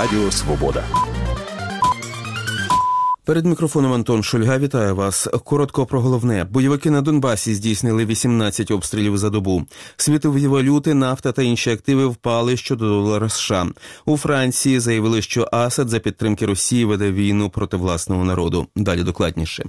Радіо Свобода. Перед мікрофоном Антон Шульга. Вітаю вас. Коротко про головне. Бойовики на Донбасі здійснили 18 обстрілів за добу. Світові валюти, нафта та інші активи впали щодо долара США. У Франції заявили, що Асад за підтримки Росії веде війну проти власного народу. Далі докладніше.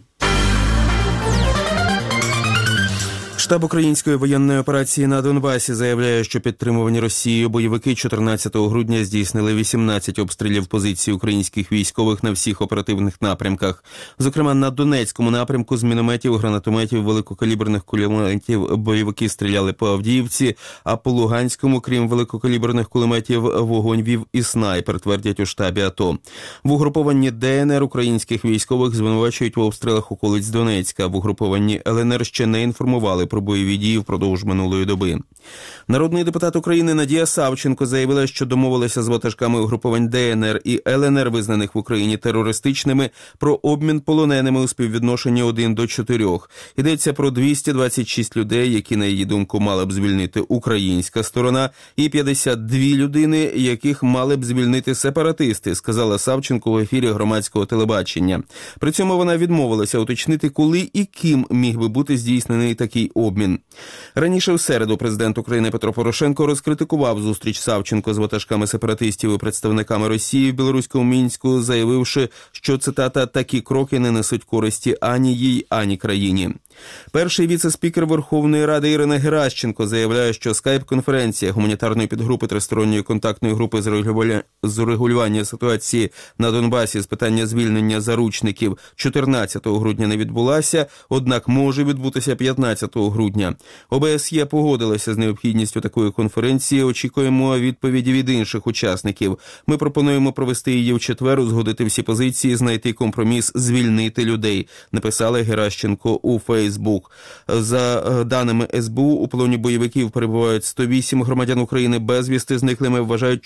Штаб української воєнної операції на Донбасі заявляє, що підтримувані Росією бойовики 14 грудня здійснили 18 обстрілів позицій українських військових на всіх оперативних напрямках. Зокрема, на Донецькому напрямку з мінометів, гранатометів, великокаліберних кулеметів бойовики стріляли по Авдіївці, а по Луганському, крім великокаліберних кулеметів, вогонь вів і снайпер, твердять у штабі АТО. В угрупованні ДНР українських військових звинувачують в обстрілах околиць Донецька. В угрупованні ЛНР ще не інформували про бойові дії впродовж минулої доби. Народний депутат України Надія Савченко заявила, що домовилася з ватажками угруповань ДНР і ЛНР, визнаних в Україні терористичними, про обмін полоненими у співвідношенні 1 до 4. Йдеться про 226 людей, які, на її думку, мала б звільнити українська сторона, і 52 людини, яких мали б звільнити сепаратисти, сказала Савченко в ефірі громадського телебачення. При цьому вона відмовилася уточнити, коли і ким міг би бути здійснений такий обмін. Раніше в середу президент України Петро Порошенко розкритикував зустріч Савченко з ватажками сепаратистів і представниками Росії в білоруському Мінську, заявивши, що, цитата, «такі кроки не несуть користі ані їй, ані країні». Перший віце-спікер Верховної Ради Ірина Геращенко заявляє, що скайп-конференція гуманітарної підгрупи Тристоронньої контактної групи з урегулювання ситуації на Донбасі з питання звільнення заручників 14 грудня не відбулася, однак може відбутися 15 грудня. ОБСЄ погодилася з необхідністю такої конференції, очікуємо відповіді від інших учасників. Ми пропонуємо провести її в четвер, узгодити всі позиції, знайти компроміс, звільнити людей, написала Геращенко у Фейсбук. За даними СБУ, у полоні бойовиків перебувають 108 громадян України, безвісти зниклими вважають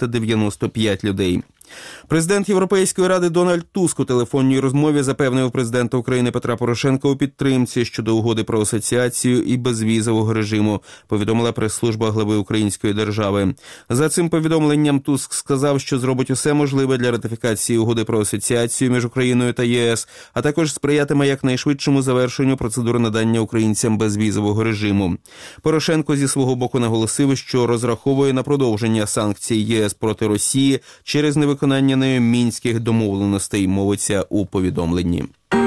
495 людей. Президент Європейської ради Дональд Туск у телефонній розмові запевнив президента України Петра Порошенка у підтримці щодо угоди про асоціацію і безвізового режиму, повідомила прес-служба глави української держави. За цим повідомленням Туск сказав, що зробить усе можливе для ратифікації угоди про асоціацію між Україною та ЄС, а також сприятиме якнайшвидшому завершенню процедури надання українцям безвізового режиму. Порошенко зі свого боку наголосив, що розраховує на продовження санкцій ЄС проти Росії через невиконання нею мінських домовленостей, мовиться у повідомленні.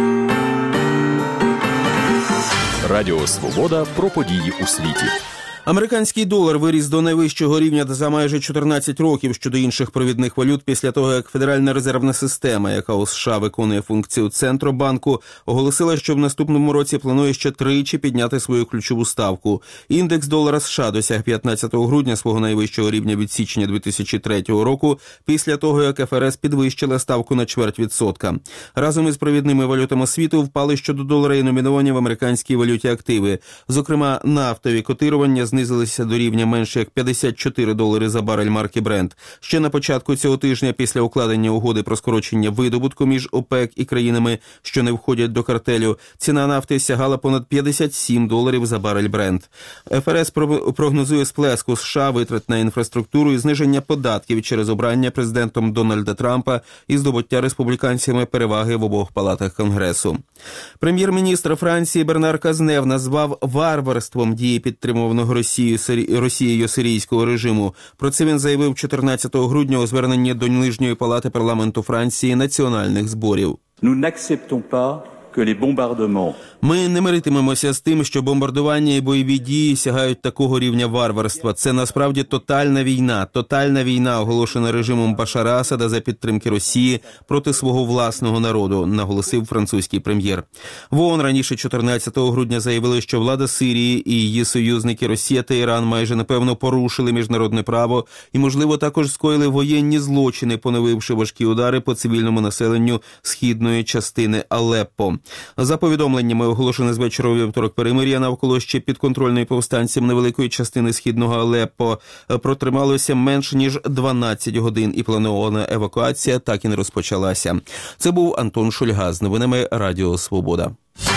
Радіо Свобода про події у світі. Американський долар виріс до найвищого рівня за майже 14 років щодо інших провідних валют після того, як Федеральна резервна система, яка у США виконує функцію Центробанку, оголосила, що в наступному році планує ще тричі підняти свою ключову ставку. Індекс долара США досяг 15 грудня свого найвищого рівня від січня 2003 року, після того, як ФРС підвищила ставку на 0,25%. Разом із провідними валютами світу впали щодо долара і номіновані в американській валюті активи. Зокрема, нафтові котирування знизилися до рівня менше як $54 за барель марки Brent. Ще на початку цього тижня, після укладення угоди про скорочення видобутку між ОПЕК і країнами, що не входять до картелю, ціна нафти сягала понад $57 за барель Brent. ФРС прогнозує сплеск у США витрат на інфраструктуру і зниження податків через обрання президентом Дональда Трампа і здобуття республіканцями переваги в обох палатах Конгресу. Прем'єр-міністр Франції Бернар Казнев назвав варварством дії підтримуваного Росією сирійського режиму. Про це він заявив 14 грудня у зверненні до Нижньої палати парламенту Франції національних зборів. Ми не миритимемося з тим, що бомбардування і бойові дії сягають такого рівня варварства. Це насправді тотальна війна, оголошена режимом Башара Асада за підтримки Росії проти свого власного народу, наголосив французький прем'єр. В ООН раніше 14 грудня заявили, що влада Сирії і її союзники Росія та Іран майже напевно порушили міжнародне право і, можливо, також скоїли воєнні злочини, поновивши важкі удари по цивільному населенню східної частини Алеппо. За повідомленнями, оголошене з вечора у вівторок перемир'я навколо ще підконтрольної повстанцям невеликої частини східного Алеппо протрималося менше ніж 12 годин, і планована евакуація так і не розпочалася. Це був Антон Шульга з новинами Радіо Свобода.